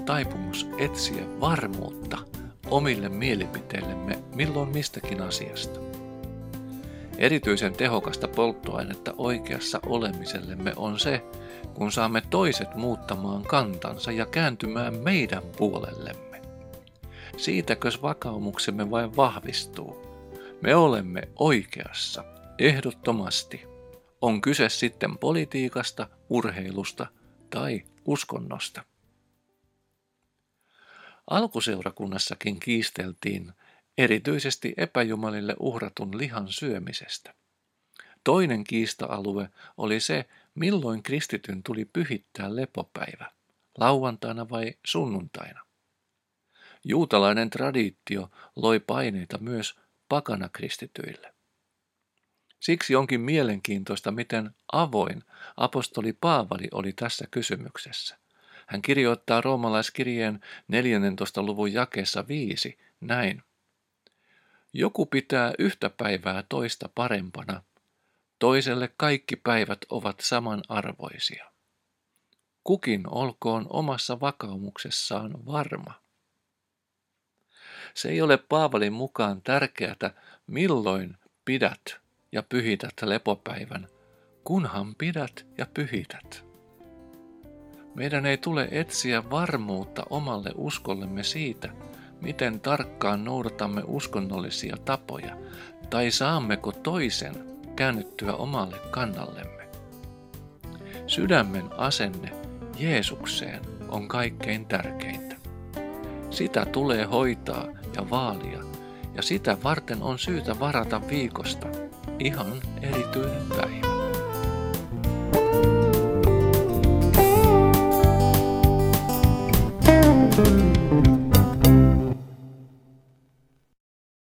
taipumus etsiä varmuutta omille mielipiteillemme milloin mistäkin asiasta. Erityisen tehokasta polttoainetta oikeassa olemisellemme on se, kun saamme toiset muuttamaan kantansa ja kääntymään meidän puolellemme. Siitäkös vakaumuksemme vain vahvistuu. Me olemme oikeassa, ehdottomasti. On kyse sitten politiikasta, urheilusta tai uskonnosta. Alkuseurakunnassakin kiisteltiin erityisesti epäjumalille uhratun lihan syömisestä. Toinen kiista-alue oli se, milloin kristityn tuli pyhittää lepopäivä, lauantaina vai sunnuntaina. Juutalainen traditio loi paineita myös pakanakristityille. Siksi onkin mielenkiintoista, miten avoin apostoli Paavali oli tässä kysymyksessä. Hän kirjoittaa roomalaiskirjeen 14. luvun jakeessa 5 näin. Joku pitää yhtä päivää toista parempana, toiselle kaikki päivät ovat samanarvoisia. Kukin olkoon omassa vakaumuksessaan varma. Se ei ole Paavalin mukaan tärkeätä, milloin pidät ja pyhität lepopäivän, kunhan pidät ja pyhität. Meidän ei tule etsiä varmuutta omalle uskollemme siitä, miten tarkkaan noudatamme uskonnollisia tapoja, tai saammeko toisen käännyttyä omalle kannallemme. Sydämen asenne Jeesukseen on kaikkein tärkeintä. Sitä tulee hoitaa ja vaalia, ja sitä varten on syytä varata viikosta ihan erityinen päivä.